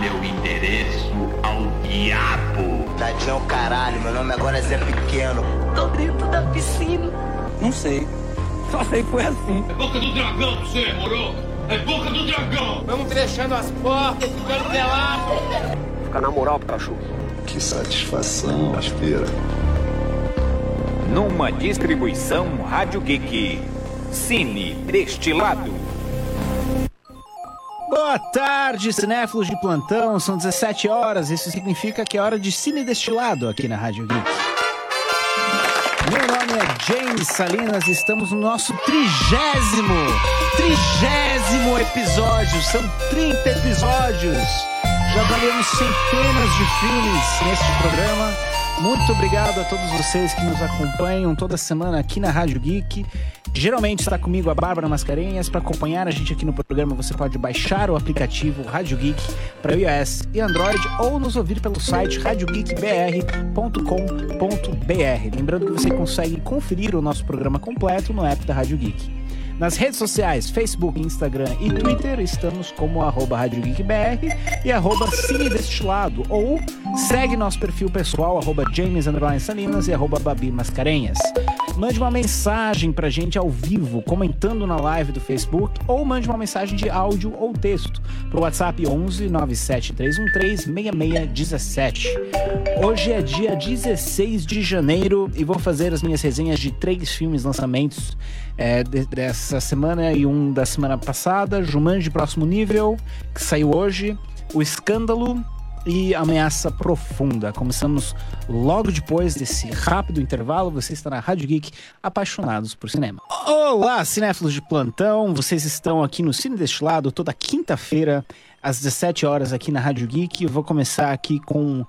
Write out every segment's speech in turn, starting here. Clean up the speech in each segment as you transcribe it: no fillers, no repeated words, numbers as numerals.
meu endereço ao diabo. Tadinho é o caralho, meu nome agora é Zé Pequeno. Tô dentro da piscina. Não sei. Só sei que foi assim. É boca do dragão pra você, moro? É boca do dragão. Vamos fechando as portas, ficando pelado. Fica na moral pro cachorro. Que satisfação, aspira. Numa distribuição Rádio Geek. Cine Destilado. Boa tarde, cinéfilos de plantão. São 17 horas. Isso significa que é hora de Cine Destilado aqui na Rádio Geek. Meu nome é James Salinas e estamos no nosso 30º episódio. São 30 episódios. Já avaliamos centenas de filmes neste programa. Muito obrigado a todos vocês que nos acompanham toda semana aqui na Rádio Geek. Geralmente está comigo a Bárbara Mascarenhas. Para acompanhar a gente aqui no programa, você pode baixar o aplicativo Rádio Geek para iOS e Android ou nos ouvir pelo site radiogeekbr.com.br. Lembrando que você consegue conferir o nosso programa completo no app da Rádio Geek. Nas redes sociais, Facebook, Instagram e Twitter, estamos como @RadioGeekBR e @CineDestilado, ou segue nosso perfil pessoal, @James_Salinas e @Babi Mascarenhas. Mande uma mensagem pra gente ao vivo, comentando na live do Facebook, ou mande uma mensagem de áudio ou texto pro WhatsApp 11 97313 6617. Hoje é dia 16 de janeiro e vou fazer as minhas resenhas de 3 filmes lançamentos dessa semana e um da semana passada: Jumanji Próximo Nível, que saiu hoje, O Escândalo e Ameaça Profunda. Começamos logo depois desse rápido intervalo. Você está na Rádio Geek, apaixonados por cinema. Olá, cinéfilos de plantão. Vocês estão aqui no Cine Destilado toda quinta-feira às 17 horas aqui na Rádio Geek. Eu vou começar aqui com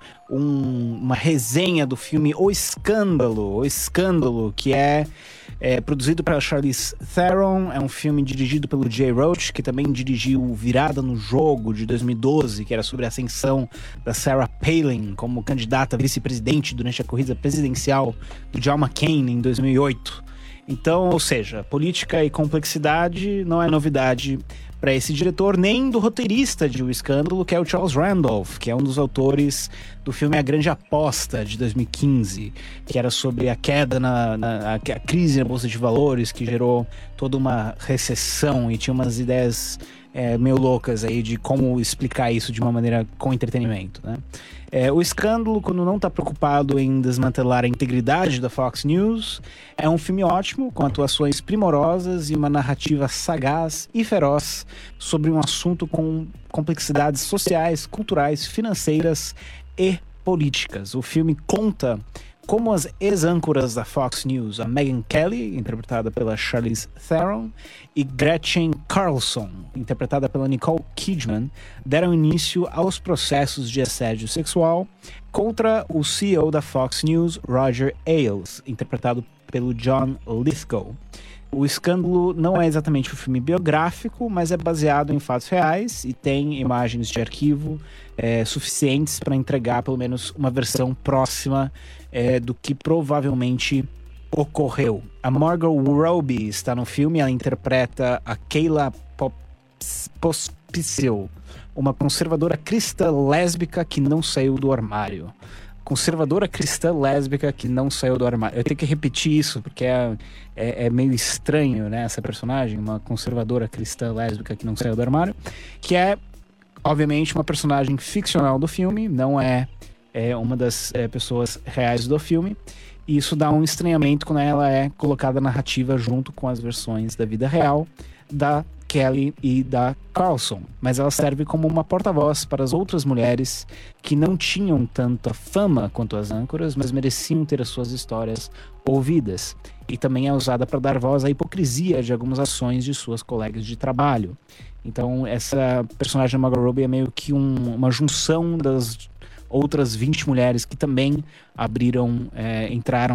uma resenha do filme O Escândalo. O Escândalo, que é produzido pela Charlize Theron. É um filme dirigido pelo Jay Roach, que também dirigiu Virada no Jogo, de 2012, que era sobre a ascensão da Sarah Palin como candidata a vice-presidente durante a corrida presidencial do John McCain em 2008. Então, ou seja, política e complexidade não é novidade para esse diretor, nem do roteirista de O Escândalo, que é o Charles Randolph, que é um dos autores do filme A Grande Aposta, de 2015, que era sobre a queda a crise na Bolsa de Valores, que gerou toda uma recessão e tinha umas ideias meio loucas aí de como explicar isso de uma maneira com entretenimento, né? O Escândalo, quando não está preocupado em desmantelar a integridade da Fox News, é um filme ótimo, com atuações primorosas e uma narrativa sagaz e feroz sobre um assunto com complexidades sociais, culturais, financeiras e políticas. O filme conta como as ex-âncoras da Fox News, a Megyn Kelly, interpretada pela Charlize Theron, e Gretchen Carlson, interpretada pela Nicole Kidman, deram início aos processos de assédio sexual contra o CEO da Fox News, Roger Ailes, interpretado pelo John Lithgow. O Escândalo não é exatamente um filme biográfico, mas é baseado em fatos reais e tem imagens de arquivo suficientes para entregar pelo menos uma versão próxima do que provavelmente ocorreu. A Margot Robbie está no filme. Ela interpreta a Kayla Pospisil, uma conservadora cristã lésbica que não saiu do armário. Conservadora cristã lésbica que não saiu do armário. Eu tenho que repetir isso porque é meio estranho, né? Essa personagem, uma conservadora cristã lésbica que não saiu do armário, que é, obviamente, uma personagem ficcional do filme, não é uma das pessoas reais do filme. E isso dá um estranhamento quando ela é colocada narrativa junto com as versões da vida real da Kelly e da Carlson, mas ela serve como uma porta-voz para as outras mulheres que não tinham tanta fama quanto as âncoras, mas mereciam ter as suas histórias ouvidas. E também é usada para dar voz à hipocrisia de algumas ações de suas colegas de trabalho. Então essa personagem da Margot Robbie é meio que uma junção das outras 20 mulheres que também entraram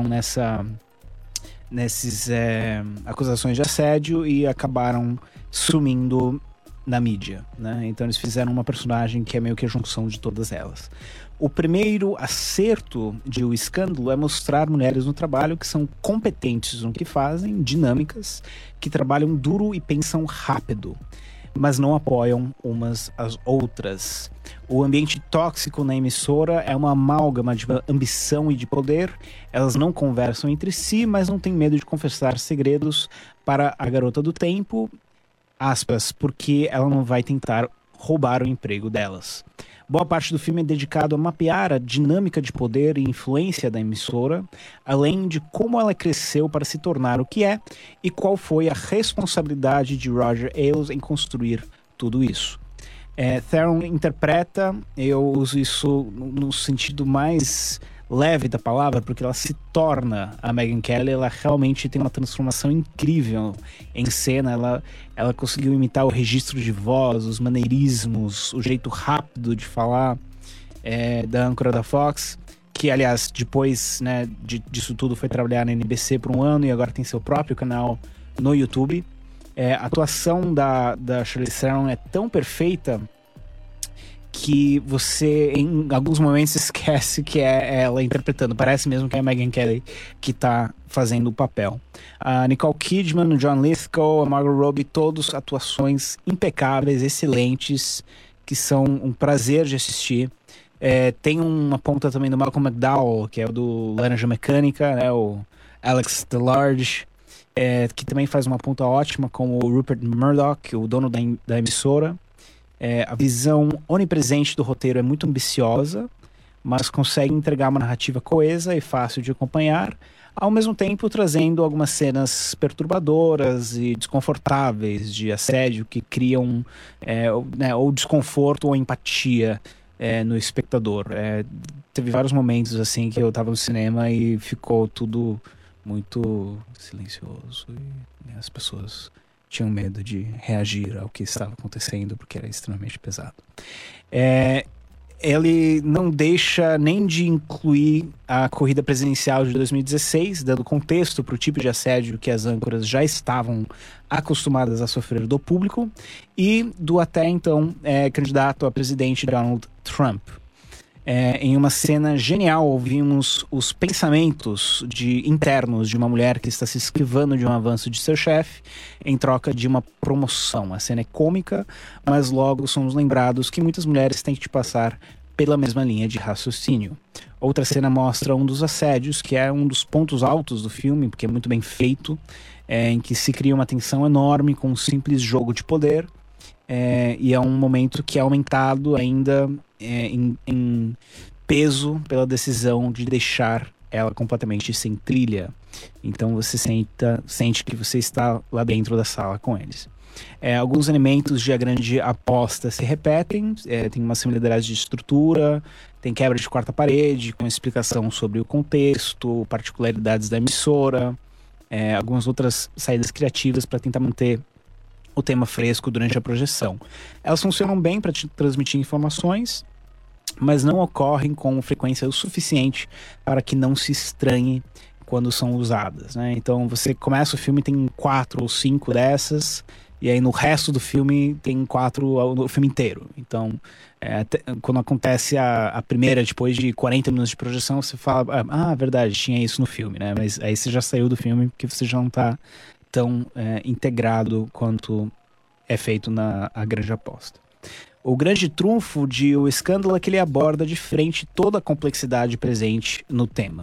nessas acusações de assédio e acabaram sumindo na mídia, né? Então eles fizeram uma personagem que é meio que a junção de todas elas. O primeiro acerto de O Escândalo é mostrar mulheres no trabalho que são competentes no que fazem, dinâmicas, que trabalham duro e pensam rápido, mas não apoiam umas às outras. O ambiente tóxico na emissora é uma amálgama de ambição e de poder. Elas não conversam entre si, mas não têm medo de confessar segredos para a garota do tempo, aspas, porque ela não vai tentar roubar o emprego delas. Boa parte do filme é dedicado a mapear a dinâmica de poder e influência da emissora, além de como ela cresceu para se tornar o que é e qual foi a responsabilidade de Roger Ailes em construir tudo isso. Theron interpreta, eu uso isso no sentido mais leve da palavra, porque ela se torna a Megyn Kelly. Ela realmente tem uma transformação incrível em cena. Ela conseguiu imitar o registro de voz, os maneirismos, o jeito rápido de falar da âncora da Fox, que aliás depois, né, disso tudo foi trabalhar na NBC por um ano e agora tem seu próprio canal no YouTube. A atuação da Charlize Theron é tão perfeita que você, em alguns momentos, esquece que é ela interpretando. Parece mesmo que é a Megyn Kelly que tá fazendo o papel. A Nicole Kidman, o John Lithgow, a Margot Robbie, todos atuações impecáveis, excelentes, que são um prazer de assistir. Tem uma ponta também do Malcolm McDowell, que é o do Laranja Mecânica, né, o Alex DeLarge, que também faz uma ponta ótima, como o Rupert Murdoch, o dono da emissora. A visão onipresente do roteiro é muito ambiciosa, mas consegue entregar uma narrativa coesa e fácil de acompanhar, ao mesmo tempo trazendo algumas cenas perturbadoras e desconfortáveis de assédio que criam ou desconforto ou empatia no espectador. Teve vários momentos assim que eu estava no cinema e ficou tudo muito silencioso e as pessoas tinham medo de reagir ao que estava acontecendo porque era extremamente pesado. Ele não deixa nem de incluir a corrida presidencial de 2016, dando contexto para o tipo de assédio que as âncoras já estavam acostumadas a sofrer do público e do até então candidato a presidente Donald Trump. Em uma cena genial, ouvimos os pensamentos internos de uma mulher que está se esquivando de um avanço de seu chefe em troca de uma promoção. A cena é cômica, mas logo somos lembrados que muitas mulheres têm que passar pela mesma linha de raciocínio. Outra cena mostra um dos assédios, que é um dos pontos altos do filme, porque é muito bem feito, em que se cria uma tensão enorme com um simples jogo de poder, e é um momento que é aumentado ainda em peso pela decisão de deixar ela completamente sem trilha. Então você sente que você está lá dentro da sala com eles. Alguns elementos de A Grande Aposta se repetem, tem uma similaridade de estrutura, tem quebra de quarta parede, com explicação sobre o contexto, particularidades da emissora, algumas outras saídas criativas para tentar manter o tema fresco durante a projeção. Elas funcionam bem para te transmitir informações, mas não ocorrem com frequência o suficiente para que não se estranhe quando são usadas, né? Então você começa o filme, tem 4 ou 5 dessas, e aí no resto do filme tem 4 no filme inteiro. Então quando acontece a primeira, depois de 40 minutos de projeção, você fala, verdade, tinha isso no filme, né? Mas aí você já saiu do filme porque você já não está tão integrado quanto é feito na A Grande Aposta. O grande trunfo de O Escândalo é que ele aborda de frente toda a complexidade presente no tema.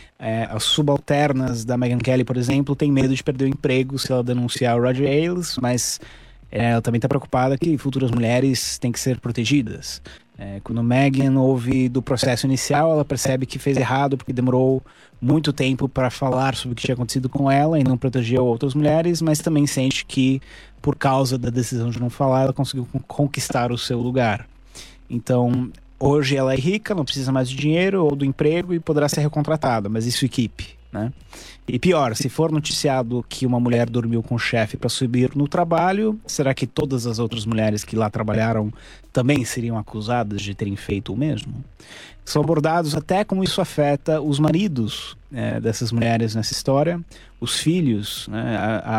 As subalternas da Megyn Kelly, por exemplo, têm medo de perder o emprego se ela denunciar o Roger Ailes, mas ela também está preocupada que futuras mulheres têm que ser protegidas. Quando Megyn ouve do processo inicial, ela percebe que fez errado porque demorou muito tempo para falar sobre o que tinha acontecido com ela e não protegeu outras mulheres, mas também sente que, por causa da decisão de não falar, ela conseguiu conquistar o seu lugar. Então, hoje ela é rica, não precisa mais de dinheiro ou do emprego e poderá ser recontratada, mas isso equipe, né? E pior, se for noticiado que uma mulher dormiu com o chefe para subir no trabalho, será que todas as outras mulheres que lá trabalharam também seriam acusadas de terem feito o mesmo? São abordados até como isso afeta os maridos dessas mulheres nessa história, os filhos, né?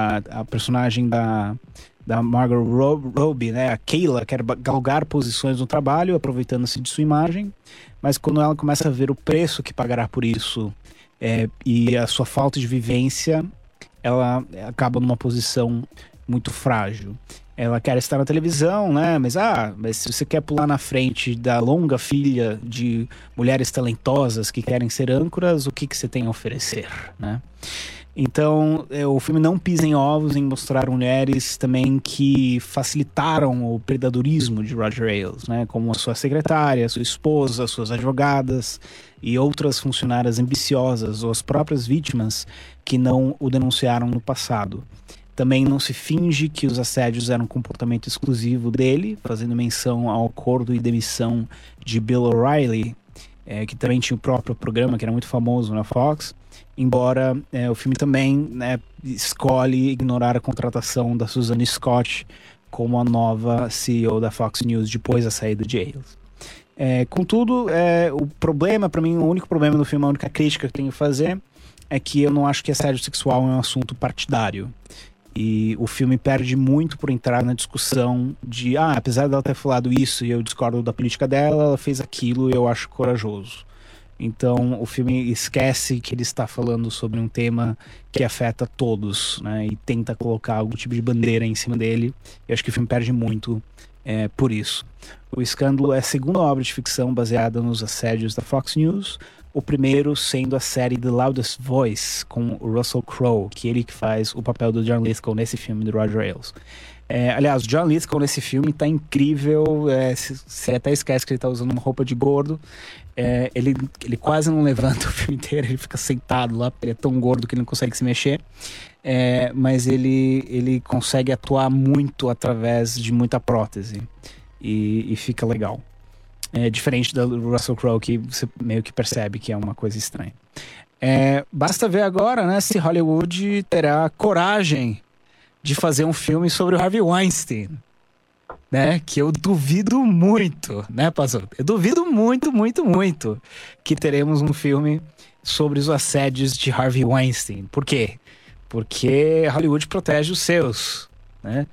A personagem da Margot Robbie, né? A Kayla, quer galgar posições no trabalho, aproveitando-se de sua imagem, mas quando ela começa a ver o preço que pagará por isso e a sua falta de vivência, ela acaba numa posição muito frágil. Ela quer estar na televisão, né? Mas se você quer pular na frente da longa fila de mulheres talentosas que querem ser âncoras, o que você tem a oferecer, né? Então, o filme não pisa em ovos em mostrar mulheres também que facilitaram o predadorismo de Roger Ailes, né? Como a sua secretária, a sua esposa, as suas advogadas e outras funcionárias ambiciosas ou as próprias vítimas que não o denunciaram no passado. Também não se finge que os assédios eram um comportamento exclusivo dele, fazendo menção ao acordo e demissão de Bill O'Reilly, que também tinha o próprio programa, que era muito famoso na Fox, embora o filme também, né, escolhe ignorar a contratação da Suzanne Scott como a nova CEO da Fox News depois da saída de Ailes. Contudo, o problema, para mim, o único problema do filme, a única crítica que eu tenho que fazer é que eu não acho que assédio sexual é um assunto partidário. E o filme perde muito por entrar na discussão de, apesar dela ter falado isso e eu discordo da política dela, ela fez aquilo e eu acho corajoso. Então o filme esquece que ele está falando sobre um tema que afeta todos, né? E tenta colocar algum tipo de bandeira em cima dele. Eu acho que o filme perde muito por isso. O Escândalo é a segunda obra de ficção baseada nos assédios da Fox News. O primeiro sendo a série The Loudest Voice, com o Russell Crowe, que ele que faz o papel do John Lithgow nesse filme do Roger Ailes. Aliás, o John Lithgow nesse filme tá incrível. Você até esquece que ele tá usando uma roupa de gordo. Ele quase não levanta o filme inteiro, ele fica sentado lá, ele é tão gordo que ele não consegue se mexer. Mas ele consegue atuar muito através de muita prótese. E fica legal. Diferente do Russell Crowe, que você meio que percebe que é uma coisa estranha. Basta ver agora, né, se Hollywood terá coragem de fazer um filme sobre o Harvey Weinstein, né? Que eu duvido muito, né, Pazoto? Eu duvido muito, muito, muito que teremos um filme sobre os assédios de Harvey Weinstein. Por quê? Porque Hollywood protege os seus, né?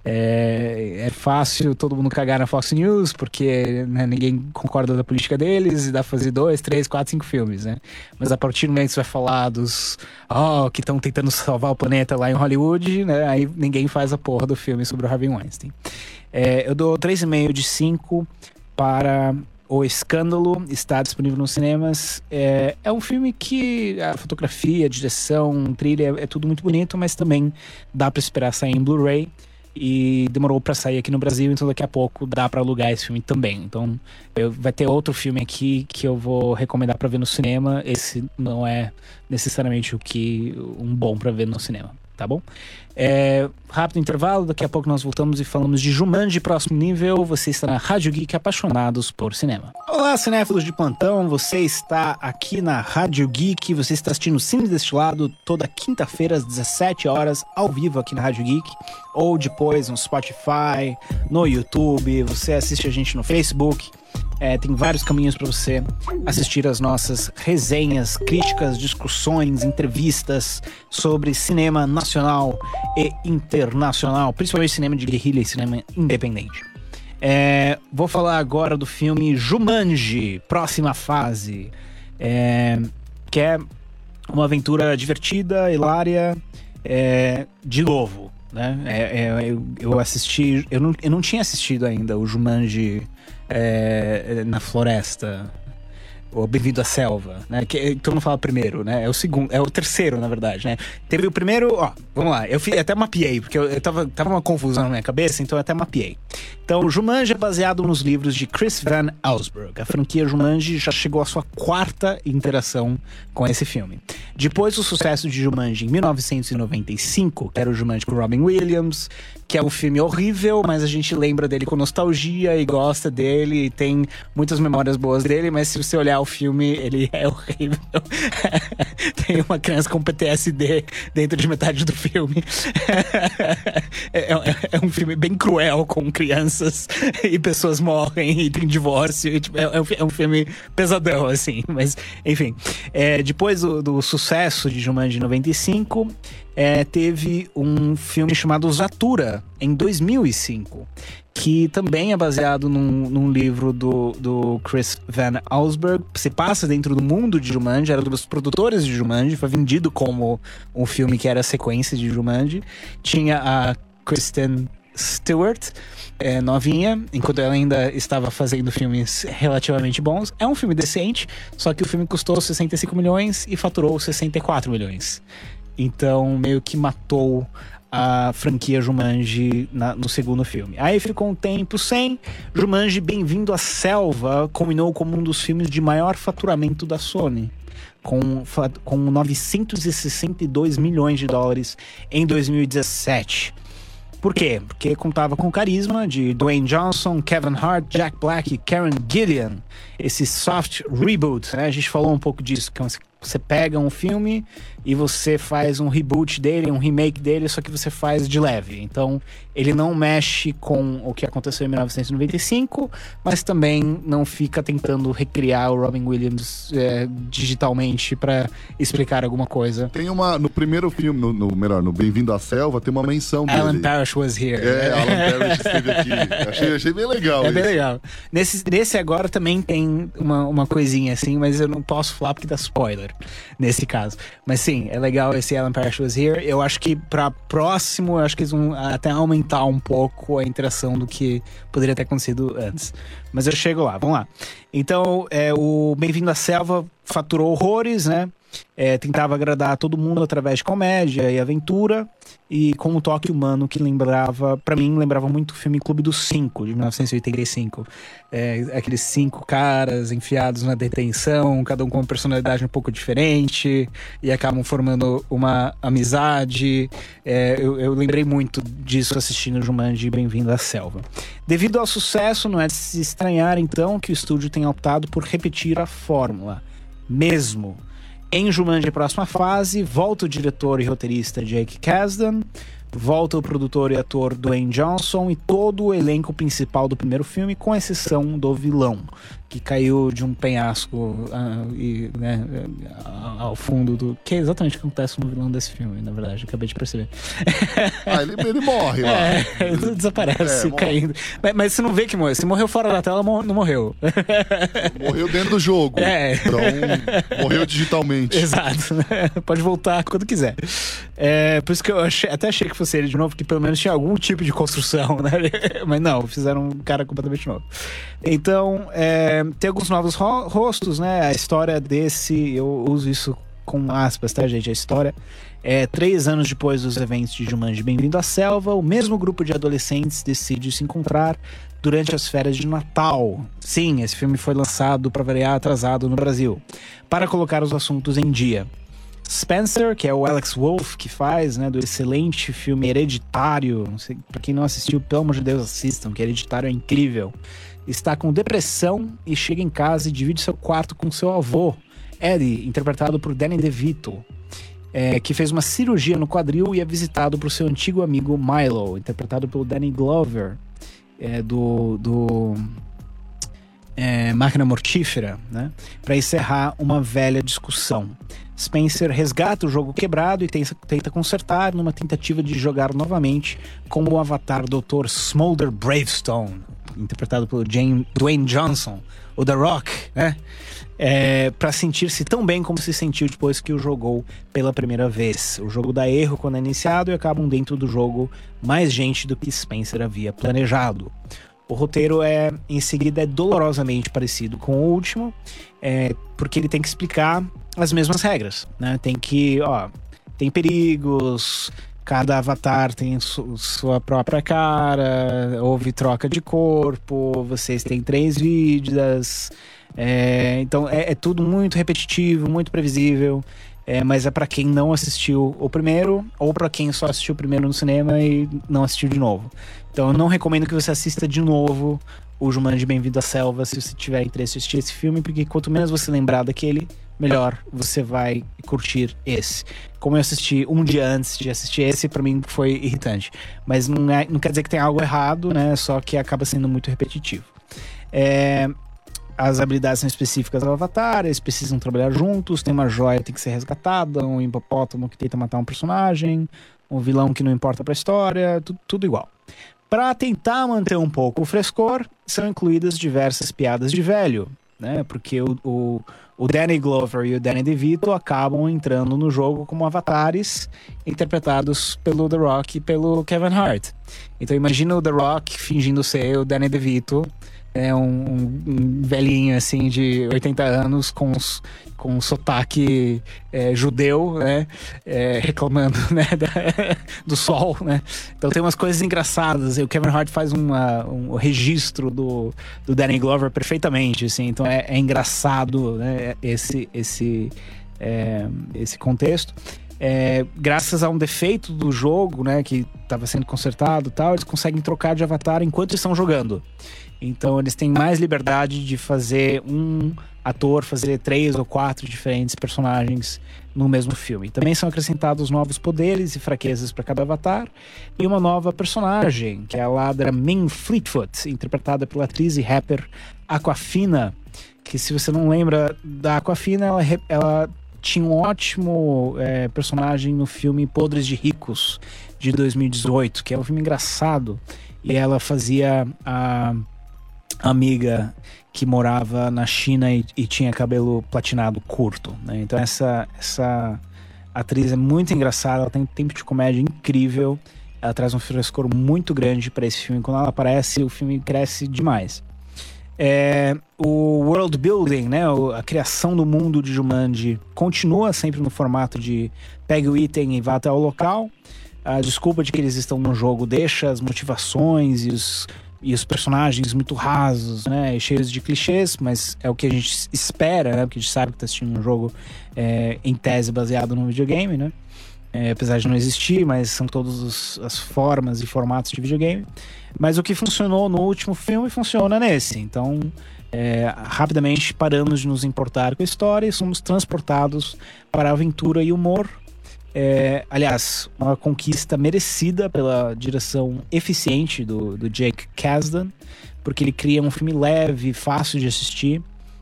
É fácil todo mundo cagar na Fox News porque, né, ninguém concorda da política deles e dá pra fazer 2, 3, 4, 5 filmes, né? Mas a partir do momento que você vai falar dos que estão tentando salvar o planeta lá em Hollywood, né? Aí ninguém faz a porra do filme sobre o Harvey Weinstein. Eu dou 3,5 de 5 para O Escândalo. Está disponível nos cinemas. É um filme que a fotografia, a direção, a trilha é tudo muito bonito, mas também dá para esperar sair em Blu-ray. E demorou para sair aqui no Brasil, então daqui a pouco dá para alugar esse filme também. Então vai ter outro filme aqui que eu vou recomendar para ver no cinema. Esse não é necessariamente um bom para ver no cinema, tá bom? Rápido intervalo, daqui a pouco nós voltamos e falamos de Jumanji Próximo Nível. Você está na Rádio Geek, apaixonados por cinema. Olá, cinéfilos de plantão, você está aqui na Rádio Geek, você está assistindo Cine Destilado toda quinta-feira às 17 horas, ao vivo aqui na Rádio Geek, ou depois no Spotify, no YouTube, você assiste a gente no Facebook. Tem vários caminhos para você assistir as nossas resenhas, críticas, discussões, entrevistas sobre cinema nacional e internacional, principalmente cinema de guerrilha e cinema independente. Vou falar agora do filme Jumanji, Próxima Fase, que é uma aventura divertida, hilária, de novo, né? Eu assisti, eu não tinha assistido ainda o Jumanji na Floresta, ou Bem-vindo à Selva, né? Que todo mundo fala primeiro, né? É o segundo, é o terceiro, na verdade, né? Teve o primeiro, vamos lá, eu até mapeei, porque eu tava uma confusão na minha cabeça, então eu até mapeei. Então, Jumanji é baseado nos livros de Chris Van Allsburg. A franquia Jumanji já chegou à sua 4ª interação com esse filme. Depois do sucesso de Jumanji em 1995, que era o Jumanji com Robin Williams, que é um filme horrível, mas a gente lembra dele com nostalgia e gosta dele, e tem muitas memórias boas dele, mas se você olhar o filme, ele é horrível. Tem uma criança com PTSD dentro de metade do filme. É um filme bem cruel com crianças e pessoas morrem e tem divórcio. E, tipo, é um filme pesadão, assim. Mas, enfim. Depois do sucesso de Jumanji 95, teve um filme chamado Zathura, em 2005, que também é baseado num livro do Chris Van Allsburg. Se passa dentro do mundo de Jumanji, era dos produtores de Jumanji, foi vendido como um filme que era a sequência de Jumanji. Tinha a Kristen Stewart, novinha, enquanto ela ainda estava fazendo filmes relativamente bons. É um filme decente, só que o filme custou 65 milhões e faturou 64 milhões. Então meio que matou a franquia Jumanji no segundo filme. Aí ficou um tempo sem. Jumanji Bem-vindo à Selva combinou como um dos filmes de maior faturamento da Sony, com 962 milhões de dólares em 2017. Por quê? Porque contava com o carisma de Dwayne Johnson, Kevin Hart, Jack Black e Karen Gillan. Esse soft reboot, né? A gente falou um pouco disso, que você pega um filme e você faz um reboot dele, um remake dele, só que você faz de leve. Então, ele não mexe com o que aconteceu em 1995, mas também não fica tentando recriar o Robin Williams digitalmente pra explicar alguma coisa. Tem no primeiro filme, no Bem-vindo à Selva, tem uma menção dele. Alan Parrish was here. Alan Parrish esteve aqui. Achei bem legal. Bem legal. Nesse agora também tem uma coisinha assim, mas eu não posso falar porque dá spoiler nesse caso. Mas sim, é legal esse Alan Parrish was here. Eu acho que pra próximo, eu acho que eles vão até aumentar um pouco a interação do que poderia ter acontecido antes. Mas eu chego lá, vamos lá. Então, o Bem-vindo à Selva faturou horrores, né? Tentava agradar todo mundo através de comédia e aventura, e com um toque humano que lembrava muito o filme Clube dos Cinco, de 1985. Aqueles 5 caras enfiados na detenção, cada um com uma personalidade um pouco diferente, e acabam formando uma amizade. Eu lembrei muito disso assistindo Jumanji Bem-vindo à Selva. Devido ao sucesso, não é de se estranhar então que o estúdio tenha optado por repetir a fórmula. Mesmo em Jumanji Próxima Fase, volta o diretor e roteirista Jake Kasdan, volta o produtor e ator Dwayne Johnson e todo o elenco principal do primeiro filme, com exceção do vilão, que caiu de um penhasco ao fundo do... Que é exatamente o que acontece no vilão desse filme, na verdade, acabei de perceber. Ele morre lá. Ele desaparece caindo. Mas você não vê que morreu. Se morreu fora da tela, não morreu. Morreu dentro do jogo. Então, morreu digitalmente. Exato. Pode voltar quando quiser. Por isso que eu até achei que fosse ele de novo, que pelo menos tinha algum tipo de construção, né? Mas não, fizeram um cara completamente novo. Então, tem alguns novos rostos, né? A história desse, eu uso isso com aspas, tá, gente? A história 3 anos depois dos eventos de Jumanji Bem-vindo à Selva, o mesmo grupo de adolescentes decide se encontrar durante as férias de Natal. Sim, esse filme foi lançado, para variar, atrasado no Brasil, para colocar os assuntos em dia. Spencer, que é o Alex Wolff que faz, né, do excelente filme Hereditário, não sei, pra quem não assistiu, pelo amor de Deus, assistam, que Hereditário é incrível, está com depressão e chega em casa e divide seu quarto com seu avô, Eddie, interpretado por Danny DeVito, que fez uma cirurgia no quadril e é visitado por seu antigo amigo Milo, interpretado pelo Danny Glover, do Máquina Mortífera, né, para encerrar uma velha discussão. Spencer resgata o jogo quebrado e tenta consertar numa tentativa de jogar novamente como o avatar Dr. Smolder Bravestone, interpretado pelo Dwayne Johnson, o The Rock, né? Para sentir-se tão bem como se sentiu depois que o jogou pela primeira vez. O jogo dá erro quando é iniciado e acabam dentro do jogo mais gente do que Spencer havia planejado. O roteiro em seguida é dolorosamente parecido com o último, porque ele tem que explicar as mesmas regras, né? Tem perigos, cada avatar tem sua própria cara, houve troca de corpo, vocês têm 3 vidas, então é tudo muito repetitivo, muito previsível, mas é pra quem não assistiu o primeiro, ou pra quem só assistiu o primeiro no cinema e não assistiu de novo. Então eu não recomendo que você assista de novo o Jumanji Bem-vindo à Selva se você tiver interesse em assistir esse filme, porque quanto menos você lembrar daquele, melhor você vai curtir esse. Como eu assisti um dia antes de assistir esse, pra mim foi irritante. Mas não quer dizer que tem algo errado, né? Só que acaba sendo muito repetitivo. As habilidades são específicas ao avatar, eles precisam trabalhar juntos, tem uma joia que tem que ser resgatada, um hipopótamo que tenta matar um personagem, um vilão que não importa pra história, tudo igual. Para tentar manter um pouco o frescor, são incluídas diversas piadas de velho. né? Porque o Danny Glover e o Danny DeVito acabam entrando no jogo como avatares interpretados pelo The Rock e pelo Kevin Hart. Então imagina o The Rock fingindo ser o Danny DeVito, um velhinho assim de 80 anos com um sotaque judeu, né? Reclamando, né? do sol, né? Então tem umas coisas engraçadas. E o Kevin Hart faz um registro do Danny Glover perfeitamente, assim. Então é engraçado, né? Esse contexto. Graças a um defeito do jogo, né, que estava sendo consertado e tal, eles conseguem trocar de avatar enquanto estão jogando. Então eles têm mais liberdade de fazer um ator fazer 3 ou 4 diferentes personagens no mesmo filme. Também são acrescentados novos poderes e fraquezas para cada avatar e uma nova personagem, que é a ladra Min Fleetfoot, interpretada pela atriz e rapper Aquafina, que, se você não lembra da Aquafina, ela tinha um ótimo personagem no filme Podres de Ricos, de 2018, que é um filme engraçado, e ela fazia a amiga que morava na China e tinha cabelo platinado curto, né? Então essa atriz é muito engraçada, ela tem um tempo de comédia incrível, ela traz um frescor muito grande para esse filme. Quando ela aparece, o filme cresce demais. O world building, né, a criação do mundo de Jumanji continua sempre no formato de pegue o item e vá até o local. A desculpa de que eles estão no jogo deixa as motivações e os personagens muito rasos, né, e cheios de clichês, mas é o que a gente espera, né, porque a gente sabe que está assistindo um jogo em tese baseado num videogame, né, apesar de não existir, mas são todas as formas e formatos de videogame. Mas o que funcionou no último filme funciona nesse. Então, rapidamente paramos de nos importar com a história e somos transportados para a aventura e humor. Aliás, uma conquista merecida pela direção eficiente do Jake Kasdan, porque ele cria um filme leve, fácil de assistir.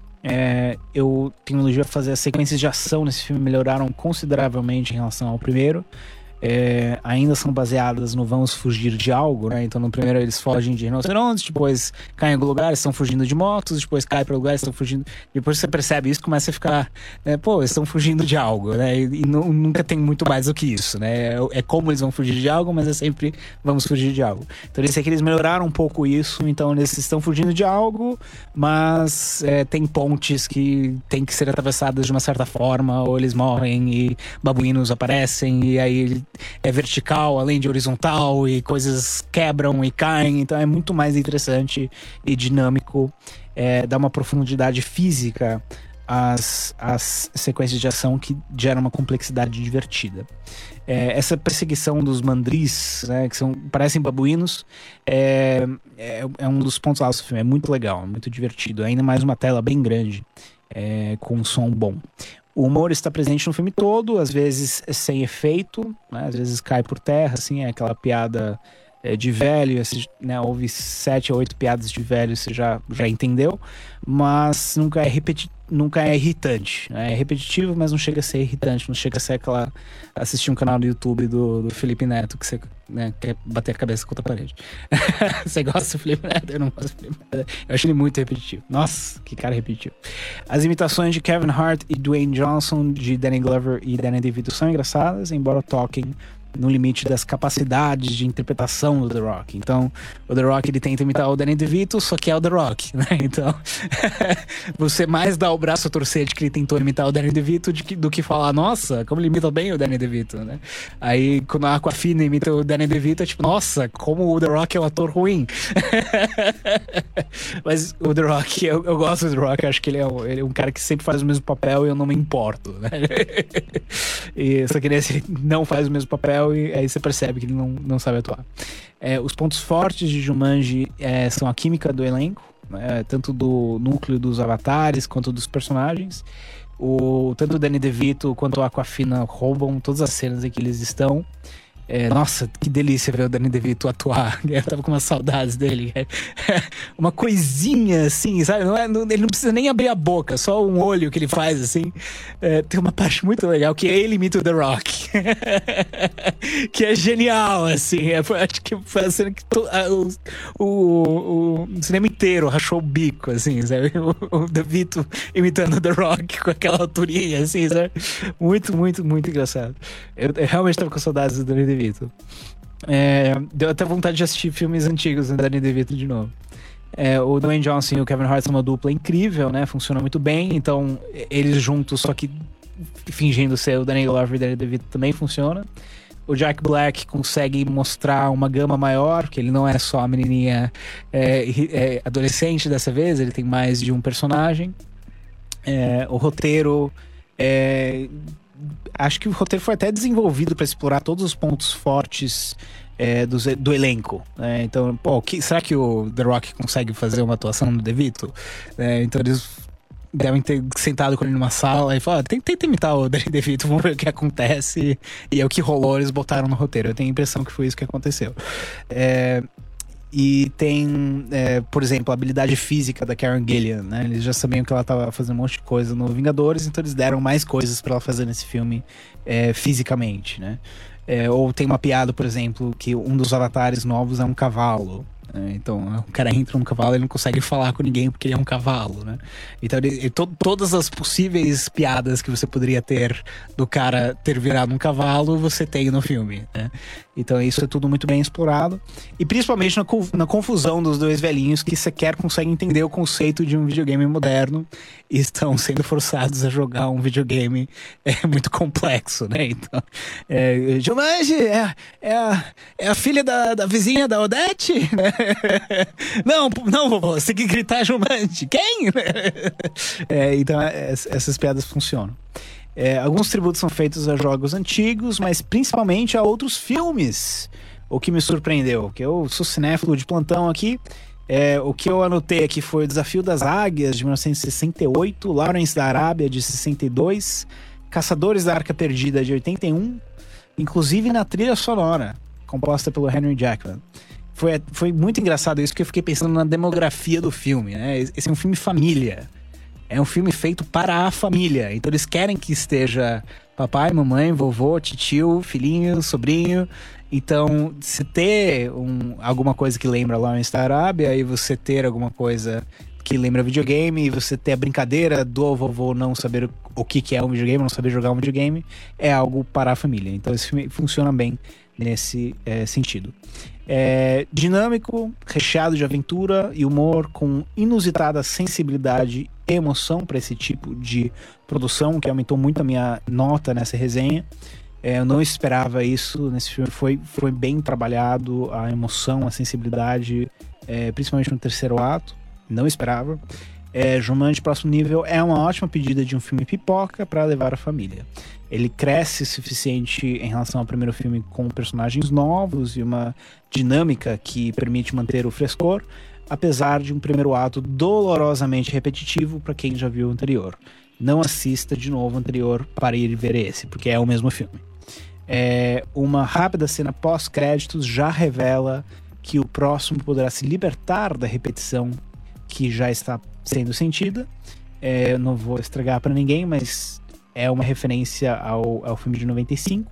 Eu tenho elogio a fazer. As sequências de ação nesse filme melhoraram consideravelmente em relação ao primeiro. Ainda são baseadas no vamos fugir de algo, né? Então no primeiro eles fogem de rinocerontes, depois caem em algum lugar, estão fugindo de motos, depois caem para lugar, estão fugindo. Depois você percebe isso, começa a ficar, né? Pô, estão fugindo de algo, né? E nunca tem muito mais do que isso, né? É como eles vão fugir de algo, mas é sempre vamos fugir de algo. Então esse aqui eles melhoraram um pouco isso. Então eles estão fugindo de algo, mas tem pontes que tem que ser atravessadas de uma certa forma, ou eles morrem e babuínos aparecem, e aí é vertical além de horizontal, e coisas quebram e caem. Então é muito mais interessante e dinâmico, dá uma profundidade física às sequências de ação que geram uma complexidade divertida. Essa perseguição dos mandris, né, que parecem babuínos, é um dos pontos altos do filme. É muito legal, é muito divertido, ainda mais uma tela bem grande, com um som bom. O humor está presente no filme todo, às vezes sem efeito, né? Às vezes cai por terra, assim, é aquela piada de velho, né? Houve 7 ou 8 piadas de velho, você já entendeu, mas nunca é irritante, né? É repetitivo, mas não chega a ser irritante, não chega a ser assistir um canal do YouTube do Felipe Neto, que você, né, quer bater a cabeça contra a parede. Você gosta do Felipe Neto? Eu não gosto do Felipe Neto. Eu acho ele muito repetitivo. Nossa, que cara repetitivo. As imitações de Kevin Hart e Dwayne Johnson, de Danny Glover e Danny DeVito, são engraçadas, embora toquem no limite das capacidades de interpretação do The Rock. Então, o The Rock, ele tenta imitar o Danny DeVito, só que é o The Rock, né? Então, você mais dá o braço a torcer de que ele tentou imitar o Danny DeVito do que falar, nossa, como ele imita bem o Danny DeVito, né? Aí, quando a Aquafina imita o Danny DeVito, é tipo, nossa, como o The Rock é um ator ruim. Mas o The Rock, eu gosto do The Rock, eu acho que ele é um cara que sempre faz o mesmo papel e eu não me importo, né? Só que nesse ele não faz o mesmo papel, e aí você percebe que ele não sabe atuar. Os pontos fortes de Jumanji são a química do elenco, né, tanto do núcleo dos avatares quanto dos personagens. Tanto o Danny DeVito quanto a Aquafina roubam todas as cenas em que eles estão. Nossa, que delícia ver o Danny DeVito atuar. Eu tava com umas saudades dele. Uma coisinha assim, sabe? Ele não precisa nem abrir a boca, só um olho que ele faz assim. Tem uma parte muito legal que ele imita o The Rock. Que é genial, assim. Acho que foi a cena que o cinema inteiro rachou o bico, assim, sabe? O DeVito imitando o The Rock com aquela alturinha, assim, sabe? Muito, muito, muito engraçado. Eu realmente tava com saudades do Danny DeVito. Deu até vontade de assistir filmes antigos do Danny DeVito de novo. O Dwayne Johnson e o Kevin Hart são uma dupla incrível, né? Funciona muito bem. Então, eles juntos, só que fingindo ser o Danny Glover e o Danny DeVito, também funciona. O Jack Black consegue mostrar uma gama maior, que ele não é só a menininha adolescente dessa vez, ele tem mais de um personagem. O roteiro... acho que o roteiro foi até desenvolvido para explorar todos os pontos fortes do elenco, né? Então, será que o The Rock consegue fazer uma atuação no DeVito? Então eles devem ter sentado com ele numa sala e falado: tenta imitar o Danny DeVito, vamos ver o que acontece. E é o que rolou, eles botaram no roteiro. Eu tenho a impressão que foi isso que aconteceu. E tem, por exemplo, a habilidade física da Karen Gillan, né? Eles já sabiam que ela estava fazendo um monte de coisa no Vingadores, então eles deram mais coisas para ela fazer nesse filme fisicamente, né? Ou tem uma piada, por exemplo, que um dos avatares novos é um cavalo. Então o cara entra num cavalo e ele não consegue falar com ninguém porque ele é um cavalo, né? Então todas as possíveis piadas que você poderia ter do cara ter virado um cavalo, você tem no filme, né? Então isso é tudo muito bem explorado. E principalmente na confusão dos dois velhinhos que sequer conseguem entender o conceito de um videogame moderno e estão sendo forçados a jogar um videogame muito complexo, né? Então, Jumanji é a filha da vizinha da Odete, né? Não, vovô, você tem que gritar Jumanji. Quem? Então essas piadas funcionam. Alguns tributos são feitos a jogos antigos, mas principalmente a outros filmes. O que me surpreendeu, que eu sou cinéfilo de plantão aqui. O que eu anotei aqui foi o Desafio das Águias, de 1968, Lawrence da Arábia, de 62, Caçadores da Arca Perdida, de 81, inclusive na trilha sonora, composta pelo Henry Jackman. Foi muito engraçado isso, porque eu fiquei pensando na demografia do filme, né? Esse é um filme família. É um filme feito para a família. Então eles querem que esteja papai, mamãe, vovô, titio, filhinho, sobrinho. Então, se ter alguma coisa que lembra Lawrence da Arábia, e você ter alguma coisa que lembra videogame, e você ter a brincadeira do vovô não saber o que é um videogame, não saber jogar um videogame, é algo para a família. Então esse filme funciona bem nesse sentido. Dinâmico, recheado de aventura e humor, com inusitada sensibilidade e emoção para esse tipo de produção, que aumentou muito a minha nota nessa resenha. Eu não esperava isso nesse filme, foi bem trabalhado, a emoção, a sensibilidade, principalmente no terceiro ato, não esperava. Jumanji Próximo Nível é uma ótima pedida de um filme pipoca para levar a família. Ele cresce o suficiente em relação ao primeiro filme, com personagens novos e uma dinâmica que permite manter o frescor, apesar de um primeiro ato dolorosamente repetitivo para quem já viu o anterior. Não assista de novo o anterior para ir ver esse, porque é o mesmo filme. Uma rápida cena pós-créditos já revela que o próximo poderá se libertar da repetição que já está sendo sentida. Eu não vou estragar para ninguém, mas é uma referência ao filme de 95.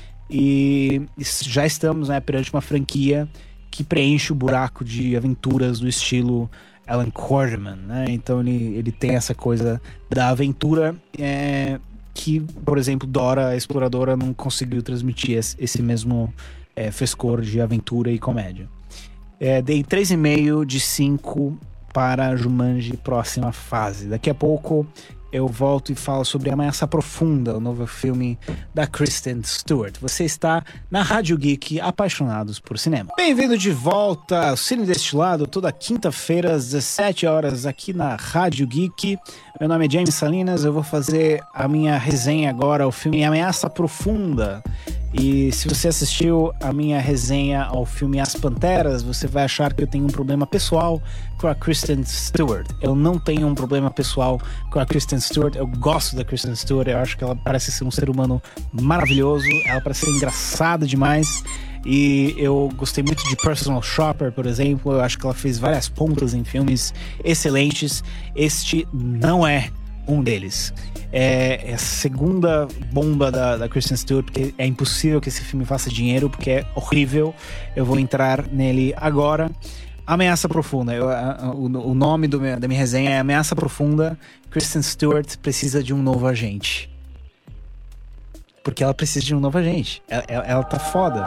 E já estamos, né, perante uma franquia que preenche o buraco de aventuras do estilo Alan Quarterman, né? Então ele tem essa coisa da aventura que, por exemplo, Dora, a Exploradora, não conseguiu transmitir esse mesmo frescor de aventura e comédia. Dei 3,5 de 5 para Jumanji Próxima Fase. Daqui a pouco eu volto e falo sobre Ameaça Profunda, o novo filme da Kristen Stewart. Você está na Rádio Geek, apaixonados por cinema. Bem-vindo de volta ao Cine Destilado, toda quinta-feira às 17 horas aqui na Rádio Geek. Meu nome é James Salinas, eu vou fazer a minha resenha agora, o filme Ameaça Profunda, E se você assistiu a minha resenha ao filme As Panteras, você vai achar que eu tenho um problema pessoal com a Kristen Stewart. Eu não tenho um problema pessoal com a Kristen Stewart. Eu gosto da Kristen Stewart. Eu acho que ela parece ser um ser humano maravilhoso. Ela parece ser engraçada demais. E eu gostei muito de Personal Shopper, por exemplo. Eu acho que ela fez várias pontas em filmes excelentes. Este não é um deles. É a segunda bomba da Kristen Stewart, porque é impossível que esse filme faça dinheiro, porque é horrível. Eu vou entrar nele agora. Ameaça Profunda. O nome da minha resenha é Ameaça Profunda. Kristen Stewart precisa de um novo agente. Porque ela precisa de um novo agente. Ela tá foda.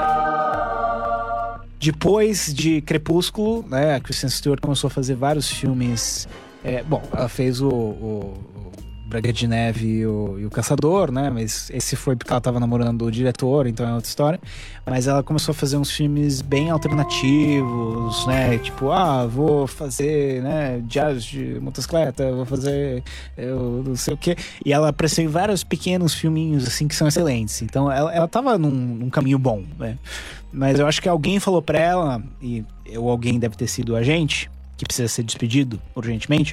Depois de Crepúsculo, né, a Kristen Stewart começou a fazer vários filmes. Ela fez o Branca de Neve e o Caçador, né? Mas esse foi porque ela tava namorando o diretor, então é outra história. Mas ela começou a fazer uns filmes bem alternativos, né? Tipo, vou fazer, né, jazz de motocicleta, vou fazer não sei o quê. E ela apareceu em vários pequenos filminhos, assim, que são excelentes. Então ela tava num caminho bom, né? Mas eu acho que alguém falou pra ela, ou alguém deve ter sido a gente, que precisa ser despedido urgentemente,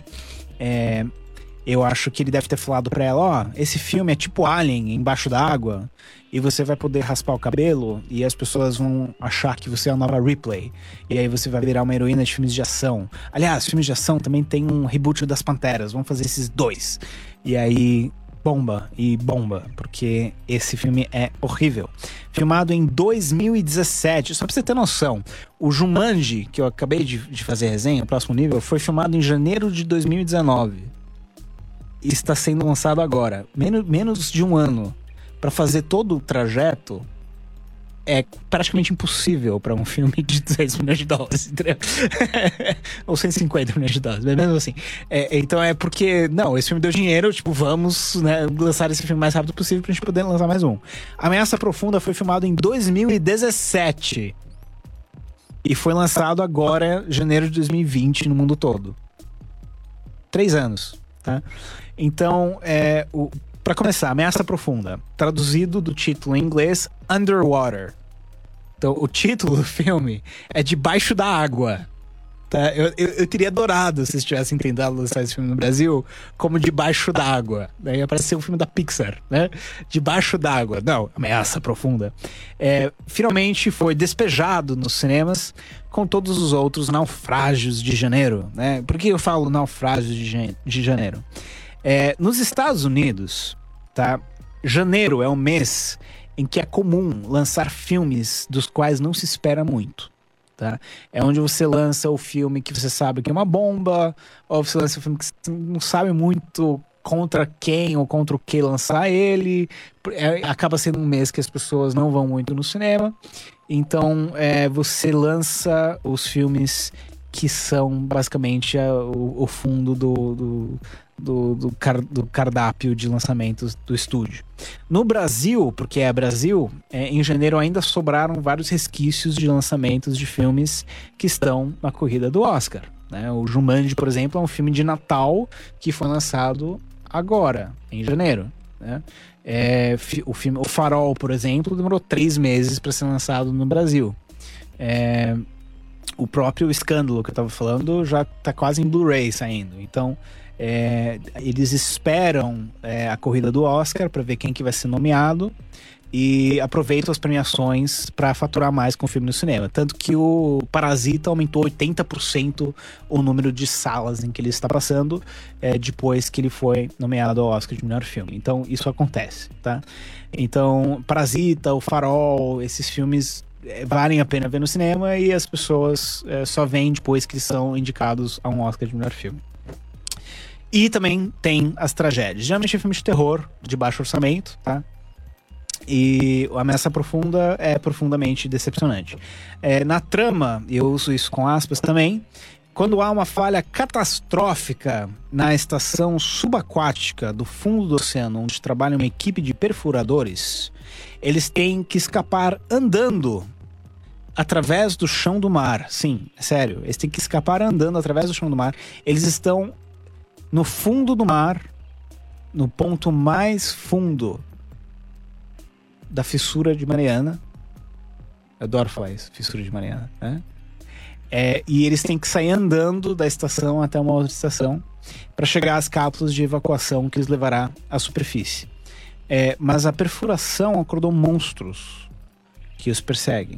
eu acho que ele deve ter falado pra ela, esse filme é tipo Alien, embaixo d'água, e você vai poder raspar o cabelo e as pessoas vão achar que você é a nova Ripley, e aí você vai virar uma heroína de filmes de ação. Aliás, filmes de ação também tem um reboot das Panteras, vamos fazer esses dois. E aí, bomba, porque esse filme é horrível. Filmado em 2017, só pra você ter noção, o Jumanji, que eu acabei de fazer resenha, o próximo nível, foi filmado em janeiro de 2019. E está sendo lançado agora. Menos de um ano. Pra fazer todo o trajeto é praticamente impossível pra um filme de 200 milhões de dólares, entendeu? Ou 150 milhões de dólares, mas mesmo assim. Então é porque, não, esse filme deu dinheiro, tipo, vamos, né, lançar esse filme o mais rápido possível pra gente poder lançar mais um. Ameaça Profunda foi filmado em 2017 e foi lançado agora, janeiro de 2020, no mundo todo. 3 anos, tá? Então, pra começar, Ameaça Profunda, traduzido do título em inglês, Underwater. Então, o título do filme é Debaixo da Água. Tá? Eu teria adorado se eles tivessem tentado lançar esse filme no Brasil como Debaixo da Água. Daí ia parecer um filme da Pixar, né? Debaixo da Água. Não, Ameaça Profunda. Finalmente foi despejado nos cinemas com todos os outros naufrágios de janeiro, né? Por que eu falo naufrágios de janeiro? Nos Estados Unidos, tá? Janeiro é um mês em que é comum lançar filmes dos quais não se espera muito, tá? É onde você lança o filme que você sabe que é uma bomba, ou você lança o filme que você não sabe muito contra quem ou contra o que lançar ele. Acaba sendo um mês que as pessoas não vão muito no cinema. Então, você lança os filmes que são basicamente o fundo do cardápio de lançamentos do estúdio. No Brasil, porque é Brasil, em janeiro ainda sobraram vários resquícios de lançamentos de filmes que estão na corrida do Oscar, né? O Jumanji, por exemplo, é um filme de Natal que foi lançado agora, em janeiro, né? O Farol, por exemplo, demorou 3 meses para ser lançado no Brasil. O próprio Escândalo que eu tava falando já tá quase em Blu-ray saindo. Então, eles esperam a corrida do Oscar para ver quem que vai ser nomeado e aproveitam as premiações para faturar mais com o filme no cinema. Tanto que o Parasita aumentou 80% o número de salas em que ele está passando depois que ele foi nomeado ao Oscar de melhor filme. Então, isso acontece, tá? Então, Parasita, O Farol, esses filmes valem a pena ver no cinema e as pessoas só veem depois que eles são indicados a um Oscar de melhor filme. E também tem as tragédias. Geralmente é filme de terror, de baixo orçamento, tá? E a Ameaça Profunda é profundamente decepcionante. Na trama, eu uso isso com aspas também, quando há uma falha catastrófica na estação subaquática do fundo do oceano, onde trabalha uma equipe de perfuradores, eles têm que escapar andando através do chão do mar. Sim, é sério. Eles têm que escapar andando através do chão do mar. Eles estão no fundo do mar, no ponto mais fundo da fissura de Mariana. Eu adoro falar isso, fissura de Mariana, né? E eles têm que sair andando da estação até uma outra estação para chegar às cápsulas de evacuação que os levará à superfície. Mas a perfuração acordou monstros que os perseguem.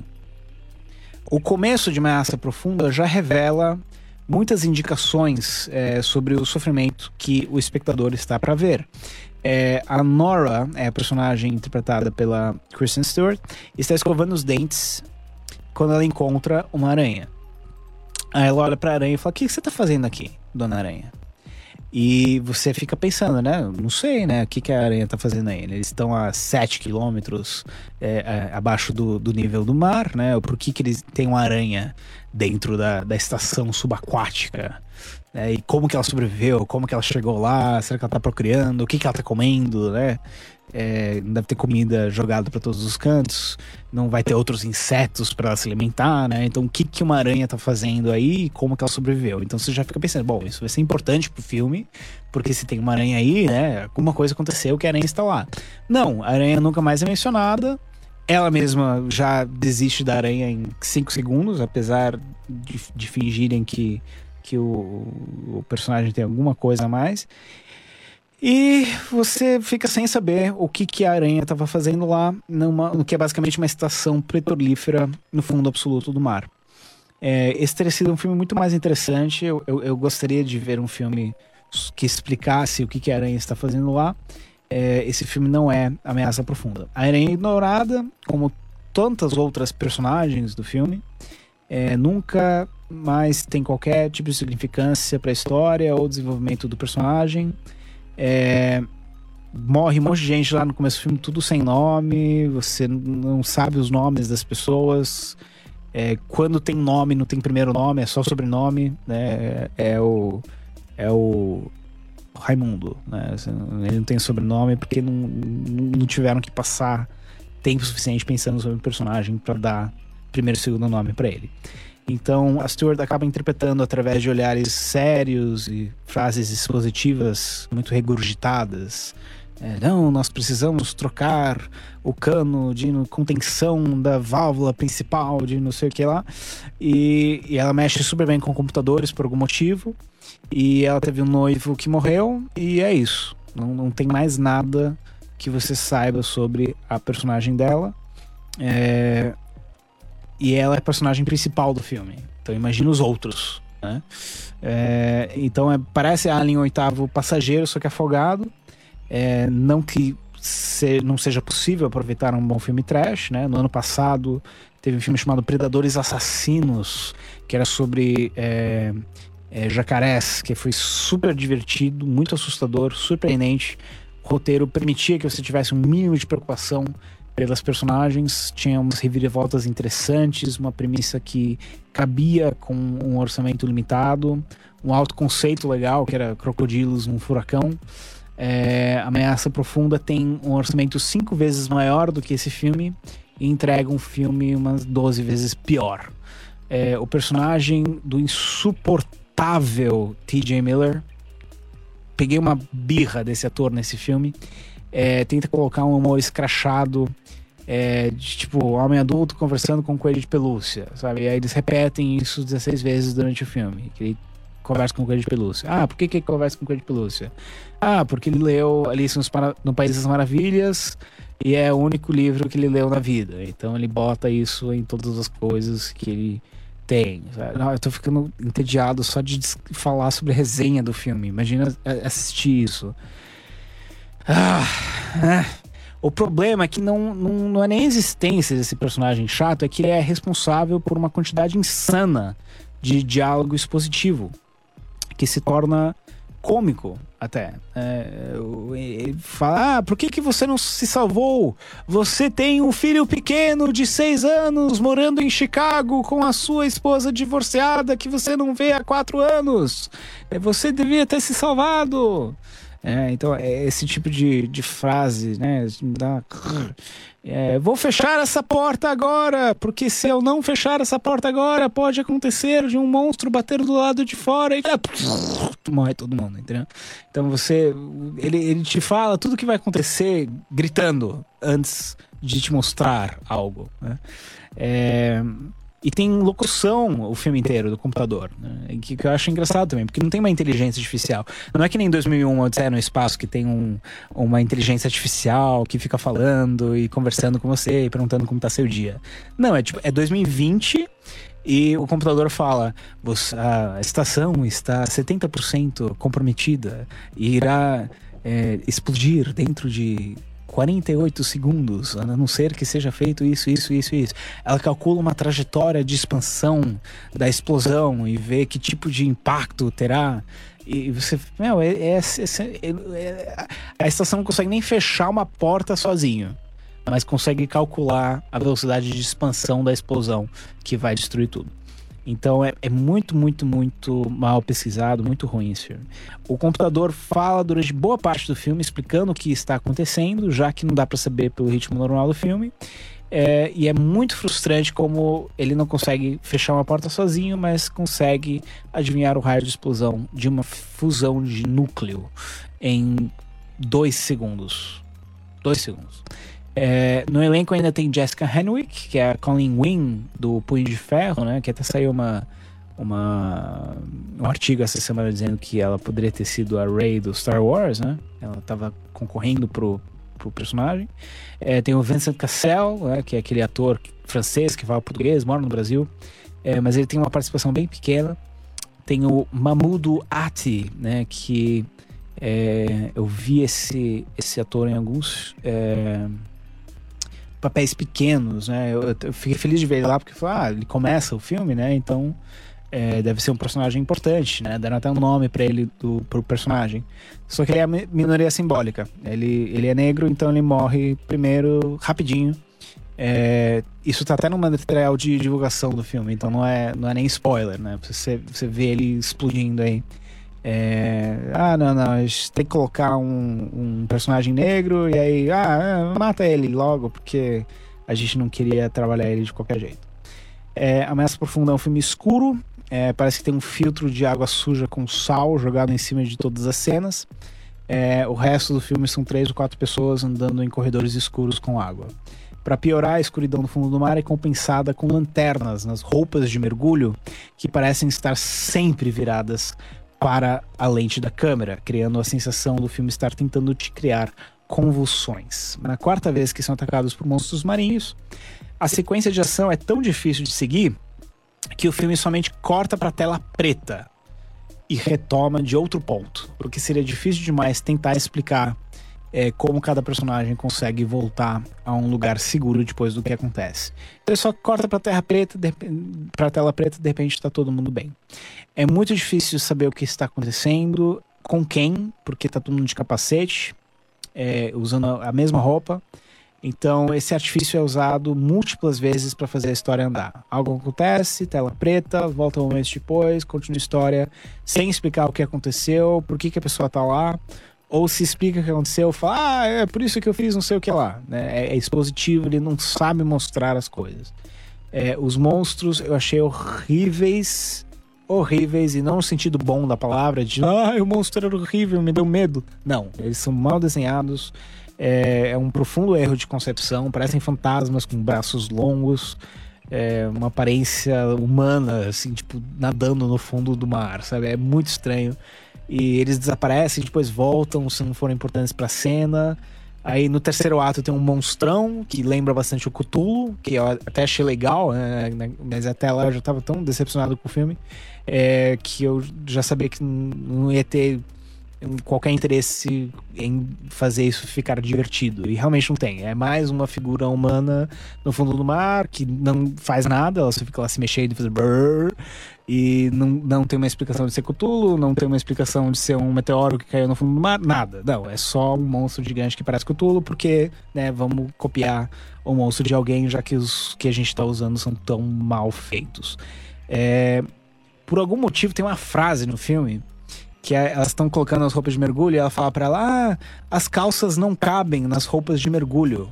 O começo de Ameaça Profunda já revela muitas indicações sobre o sofrimento que o espectador está para ver. A Nora, a personagem interpretada pela Kristen Stewart, está escovando os dentes quando ela encontra uma aranha. Aí ela olha pra aranha e fala: o que você tá fazendo aqui, dona aranha? E você fica pensando, né? Não sei, né? O que a aranha tá fazendo aí? Eles estão a 7 quilômetros abaixo do nível do mar, né? Por que eles têm uma aranha dentro da estação subaquática? E como que ela sobreviveu? Como que ela chegou lá? Será que ela tá procriando? O que ela tá comendo, né? Não deve ter comida jogada para todos os cantos. Não vai ter outros insetos para ela se alimentar, né? Então o que uma aranha tá fazendo aí e como que ela sobreviveu? Então você já fica pensando, bom, isso vai ser importante pro filme, porque se tem uma aranha aí, né? Alguma coisa aconteceu que a aranha está lá. Não, a aranha nunca mais é mencionada. Ela mesma já desiste da aranha em 5 segundos, apesar de fingirem que o personagem tem alguma coisa a mais. E você fica sem saber o que a aranha estava fazendo lá, no que é basicamente uma estação petrolífera no fundo absoluto do mar. Esse teria sido um filme muito mais interessante. Eu gostaria de ver um filme que explicasse o que a aranha está fazendo lá. Esse filme não é Ameaça Profunda. A aranha é ignorada, como tantas outras personagens do filme. Nunca mais tem qualquer tipo de significância para a história ou desenvolvimento do personagem. Morre um monte de gente lá no começo do filme, tudo sem nome. Você não sabe os nomes das pessoas. Quando tem nome, não tem primeiro nome, é só sobrenome, né? É o Raimundo, né? Ele não tem sobrenome porque não tiveram que passar tempo suficiente pensando sobre o personagem para dar primeiro e segundo nome para ele. Então a Stewart acaba interpretando através de olhares sérios e frases expositivas muito regurgitadas. Não, nós precisamos trocar o cano de contenção da válvula principal de não sei o que lá. E ela mexe super bem com computadores por algum motivo. E ela teve um noivo que morreu e é isso. Não tem mais nada que você saiba sobre a personagem dela. E ela é a personagem principal do filme. Então imagina os outros, né? Então parece Alien, o oitavo passageiro, só que afogado. Não que não seja possível aproveitar um bom filme trash, né? No ano passado teve um filme chamado Predadores Assassinos, que era sobre jacarés, que foi super divertido, muito assustador, surpreendente. O roteiro permitia que você tivesse um mínimo de preocupação pelas personagens, tinha umas reviravoltas interessantes, uma premissa que cabia com um orçamento limitado, um alto conceito legal, que era crocodilos num furacão. Ameaça Profunda tem um orçamento 5 vezes maior do que esse filme e entrega um filme umas 12 vezes pior. O personagem do insuportável T.J. Miller, peguei uma birra desse ator nesse filme. Tenta colocar um humor escrachado, de tipo homem adulto conversando com um coelho de pelúcia, sabe? E aí eles repetem isso 16 vezes durante o filme, que ele conversa com o coelho de pelúcia. Por que ele conversa com o coelho de pelúcia? Porque ele leu Alice no País das Maravilhas e é o único livro que ele leu na vida, então ele bota isso em todas as coisas que ele tem, sabe? Eu tô ficando entediado só de falar sobre a resenha do filme. Imagina assistir isso. O problema é que não é nem a existência desse personagem chato, é que ele é responsável por uma quantidade insana de diálogo expositivo que se torna cômico até. Ele fala: por que você não se salvou? Você tem um filho pequeno de 6 anos morando em Chicago com a sua esposa divorciada que você não vê há 4 anos. Você devia ter se salvado. Então esse tipo de frase, né? Vou fechar essa porta agora, porque se eu não fechar essa porta agora, pode acontecer de um monstro bater do lado de fora e morre todo mundo, entendeu? Então ele te fala tudo que vai acontecer gritando antes de te mostrar algo, né? E tem locução o filme inteiro do computador, né? que eu acho engraçado também, porque não tem uma inteligência artificial. Não é que nem 2001, Odisseia no Espaço, que tem uma inteligência artificial que fica falando e conversando com você e perguntando como tá seu dia. Não, é 2020 e o computador fala: a estação está 70% comprometida e irá explodir dentro de 48 segundos, a não ser que seja feito isso. Ela calcula uma trajetória de expansão da explosão e vê que tipo de impacto terá. E você... a estação não consegue nem fechar uma porta sozinho, mas consegue calcular a velocidade de expansão da explosão que vai destruir tudo. Então é muito, muito, muito mal pesquisado, muito ruim esse filme. O computador fala durante boa parte do filme explicando o que está acontecendo, já que não dá para saber pelo ritmo normal do filme. E é muito frustrante como ele não consegue fechar uma porta sozinho, mas consegue adivinhar o raio de explosão de uma fusão de núcleo em 2 segundos. 2 segundos. No elenco ainda tem Jessica Henwick, que é a Colleen Wing do Punho de Ferro, né? Que até saiu um artigo essa semana dizendo que ela poderia ter sido a Rey do Star Wars, né? Ela estava concorrendo pro personagem. Tem o Vincent Cassel, né? Que é aquele ator francês que fala português, mora no Brasil, mas ele tem uma participação bem pequena. Tem o Mahmoud Ati, né? Que eu vi esse ator em alguns papéis pequenos, né? Eu fiquei feliz de ver ele lá, porque ele começa o filme, né? Então deve ser um personagem importante, né? Deram até um nome pra ele, pro personagem. Só que ele é a minoria simbólica. Ele é negro, então ele morre primeiro, rapidinho. Isso tá até no material de divulgação do filme, então não é nem spoiler, né? Você vê ele explodindo aí. Não, a gente tem que colocar um personagem negro e aí, mata ele logo, porque a gente não queria trabalhar ele de qualquer jeito. Ameaça Profunda é um filme escuro, parece que tem um filtro de água suja com sal jogado em cima de todas as cenas. O resto do filme são 3 ou 4 pessoas andando em corredores escuros com água. Para piorar, a escuridão no fundo do mar é compensada com lanternas nas roupas de mergulho que parecem estar sempre viradas para a lente da câmera, criando a sensação do filme estar tentando te criar convulsões. Na 4ª vez que são atacados por monstros marinhos, a sequência de ação é tão difícil de seguir que o filme somente corta para a tela preta e retoma de outro ponto, porque seria difícil demais tentar explicar como cada personagem consegue voltar a um lugar seguro depois do que acontece. Então ele só corta pra tela preta, de repente tá todo mundo bem. É muito difícil saber o que está acontecendo, com quem, porque tá todo mundo de capacete, usando a mesma roupa. Então esse artifício é usado múltiplas vezes para fazer a história andar. Algo acontece, tela preta, volta momentos depois, continua a história sem explicar o que aconteceu, por que a pessoa tá lá. Ou se explica o que aconteceu, fala, é por isso que eu fiz não sei o que lá, né? É expositivo, ele não sabe mostrar as coisas. Os monstros eu achei horríveis, e não no sentido bom da palavra, de o monstro era horrível, me deu medo. Não, eles são mal desenhados, é um profundo erro de concepção, parecem fantasmas com braços longos, uma aparência humana, assim, tipo, nadando no fundo do mar, sabe? É muito estranho. E eles desaparecem, depois voltam se não forem importantes pra cena. Aí no 3º ato tem um monstrão que lembra bastante o Cthulhu, que eu até achei legal, né? Mas até lá eu já tava tão decepcionado com o filme que eu já sabia que não ia ter qualquer interesse em fazer isso ficar divertido. E realmente não tem. É mais uma figura humana no fundo do mar que não faz nada, ela só fica lá se mexendo e fazendo brrr. E não tem uma explicação de ser Cthulhu, não tem uma explicação de ser um meteoro que caiu no fundo do mar, nada. Não, é só um monstro gigante que parece Cthulhu, porque, né, vamos copiar o monstro de alguém, já que os que a gente tá usando são tão mal feitos. Por algum motivo tem uma frase no filme que elas estão colocando as roupas de mergulho e ela fala pra ela, as calças não cabem nas roupas de mergulho.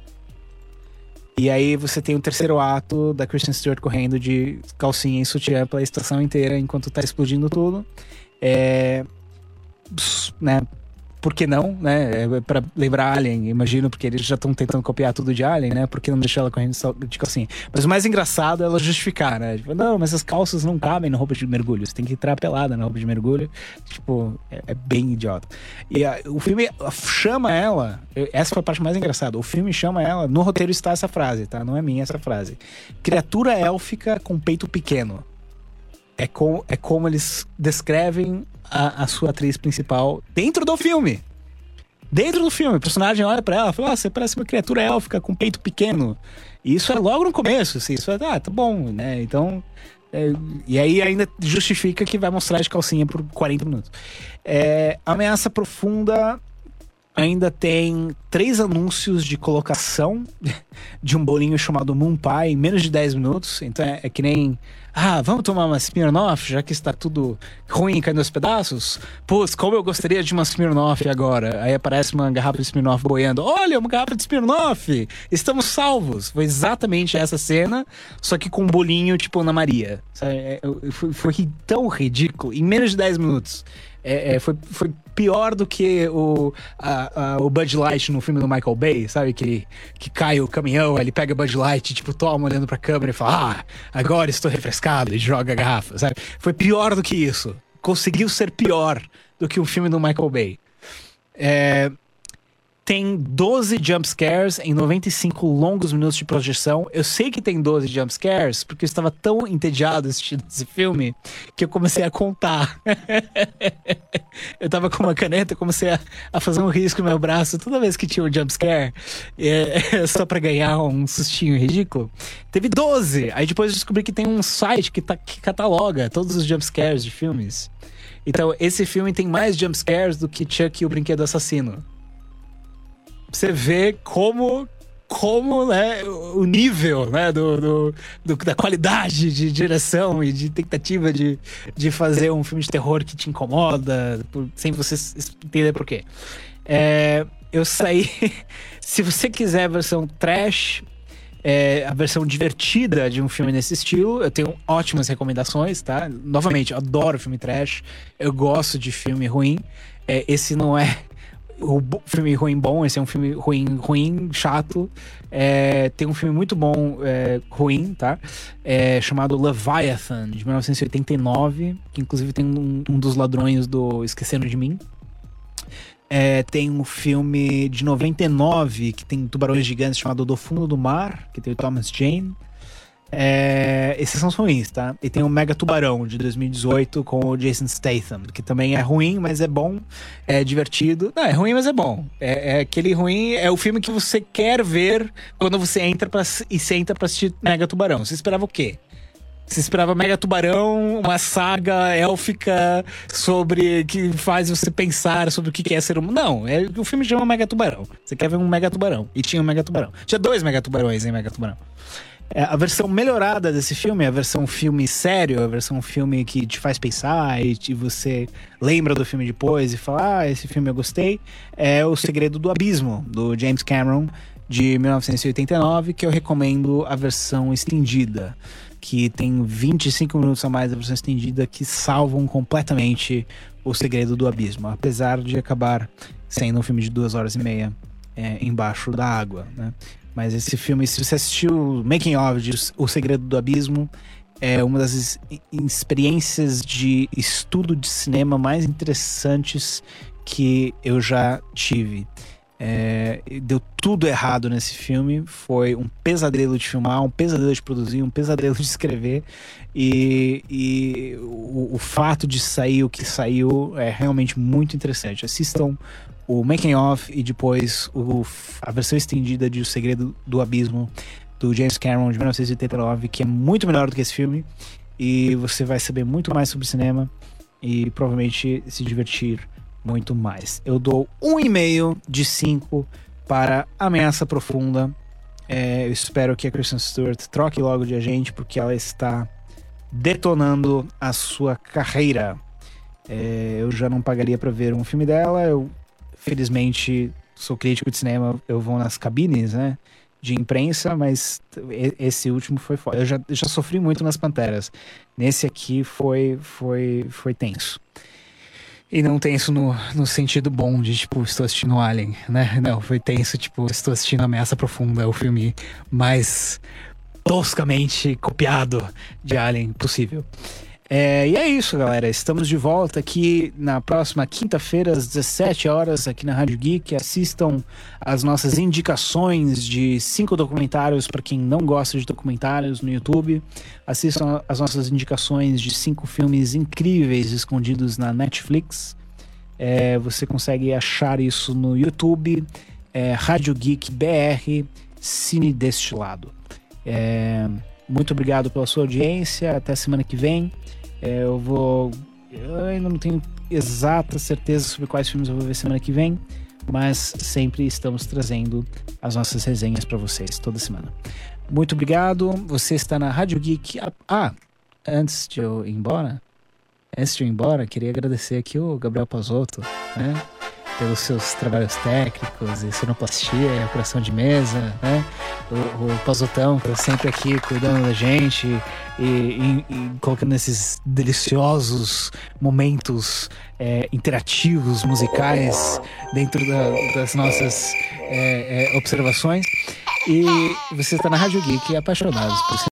E aí você tem o 3º ato da Kristen Stewart correndo de calcinha e sutiã pela estação inteira enquanto tá explodindo tudo. Né? por que não, né? Pra lembrar Alien, imagino, porque eles já estão tentando copiar tudo de Alien, né? Por que não deixar ela correndo de calcinha? Mas o mais engraçado é ela justificar, né? Tipo, não, mas as calças não cabem na roupa de mergulho, você tem que entrar pelada na roupa de mergulho. Tipo, é bem idiota. E o filme chama ela, essa foi a parte mais engraçada, o filme chama ela, no roteiro está essa frase, tá? Não é minha essa frase. Criatura élfica com peito pequeno. É como eles descrevem a sua atriz principal dentro do filme. Dentro do filme, o personagem olha pra ela e fala: você parece uma criatura élfica com peito pequeno. E isso é logo no começo, assim, isso tá bom, né? Então, e aí ainda justifica que vai mostrar de calcinha por 40 minutos. Ameaça Profunda ainda tem 3 anúncios de colocação de um bolinho chamado Moon Pie em menos de 10 minutos. Então é que nem... vamos tomar uma Smirnoff, já que está tudo ruim e caindo aos pedaços? Putz, como eu gostaria de uma Smirnoff agora. Aí aparece uma garrafa de Smirnoff boiando. Olha, uma garrafa de Smirnoff! Estamos salvos! Foi exatamente essa cena, só que com um bolinho tipo Ana Maria. Foi tão ridículo, em menos de 10 minutos. Foi pior do que o Bud Light no filme do Michael Bay, sabe? Que cai o caminhão, ele pega Bud Light, tipo, toma, olhando pra câmera e fala: agora estou refrescado, e joga a garrafa, sabe? Foi pior do que isso. Conseguiu ser pior do que o filme do Michael Bay. Tem 12 jumpscares em 95 longos minutos de projeção. Eu sei que tem 12 jumpscares porque eu estava tão entediado assistindo esse filme que eu comecei a contar. Eu tava com uma caneta, comecei a fazer um risco no meu braço toda vez que tinha um jumpscare, só pra ganhar um sustinho ridículo. Teve 12! Aí depois eu descobri que tem um site que cataloga todos os jumpscares de filmes. Então esse filme tem mais jumpscares do que Chuck e o Brinquedo Assassino. Você vê como né, o nível, né, da qualidade de direção e de tentativa de fazer um filme de terror que te incomoda, sem você entender por quê. Eu saí... Se você quiser a versão trash, a versão divertida de um filme nesse estilo, eu tenho ótimas recomendações, tá? Novamente, eu adoro filme trash, eu gosto de filme ruim. Esse não é o filme ruim bom, esse é um filme ruim, chato. Tem um filme muito bom, ruim, tá? Chamado Leviathan, de 1989, que inclusive tem um dos ladrões do Esquecendo de Mim. Tem um filme de 99 que tem tubarões gigantes chamado Do Fundo do Mar, que tem o Thomas Jane. Esses são os ruins, tá? E tem o Mega Tubarão de 2018 com o Jason Statham, que também é ruim, mas é bom, é divertido. Não, é ruim, mas é bom. Aquele ruim, é o filme que você quer ver quando você senta pra assistir Mega Tubarão. Você esperava o quê? Você esperava Mega Tubarão, uma saga élfica que faz você pensar sobre o que é ser humano. Não, o filme chama Mega Tubarão. Você quer ver um Mega Tubarão. E tinha um Mega Tubarão. Tinha 2 Mega Tubarões em Mega Tubarão. A versão melhorada desse filme, a versão filme sério, a versão filme que te faz pensar e você lembra do filme depois e fala: esse filme eu gostei, é O Segredo do Abismo, do James Cameron, de 1989, que eu recomendo a versão estendida, que tem 25 minutos a mais da versão estendida, que salvam completamente O Segredo do Abismo, apesar de acabar sendo um filme de 2 horas e meia embaixo da água, né? Mas esse filme, se você assistiu o Making of de O Segredo do Abismo, é uma das experiências de estudo de cinema mais interessantes que eu já tive. Deu tudo errado nesse filme. Foi um pesadelo de filmar, um pesadelo de produzir, um pesadelo de escrever. E o fato de sair o que saiu é realmente muito interessante. Assistam o Making of e depois a versão estendida de O Segredo do Abismo, do James Cameron, de 1989, que é muito melhor do que esse filme. E você vai saber muito mais sobre cinema e provavelmente se divertir muito mais. Eu dou 1,5 de 5 para Ameaça Profunda. Eu espero que a Kristen Stewart troque logo de agente, porque ela está detonando a sua carreira. Eu já não pagaria para ver um filme dela. Eu, felizmente, sou crítico de cinema, eu vou nas cabines, né, de imprensa, mas esse último foi foda. Eu já sofri muito nas Panteras. Nesse aqui foi tenso. E não tenso no sentido bom de, tipo, estou assistindo Alien, né? Não, foi tenso, tipo, estou assistindo Ameaça Profunda, o filme mais toscamente copiado de Alien possível. E é isso, galera. Estamos de volta aqui na próxima quinta-feira, às 17 horas, aqui na Rádio Geek. Assistam as nossas indicações de 5 documentários para quem não gosta de documentários no YouTube. Assistam as nossas indicações de 5 filmes incríveis escondidos na Netflix. Você consegue achar isso no YouTube. Rádio Geek BR, Cine Destilado. Muito obrigado pela sua audiência. Até semana que vem. Eu ainda não tenho exata certeza sobre quais filmes eu vou ver semana que vem, mas sempre estamos trazendo as nossas resenhas para vocês toda semana. Muito obrigado. Você está na Rádio Geek. Antes de eu ir embora, queria agradecer aqui o Gabriel Pazotto, né, pelos seus trabalhos técnicos e sonoplastia e operação de mesa, né? O Pazotão, que tá sempre aqui cuidando da gente e colocando esses deliciosos momentos interativos, musicais dentro das nossas observações. E você está na Rádio Geek, apaixonados por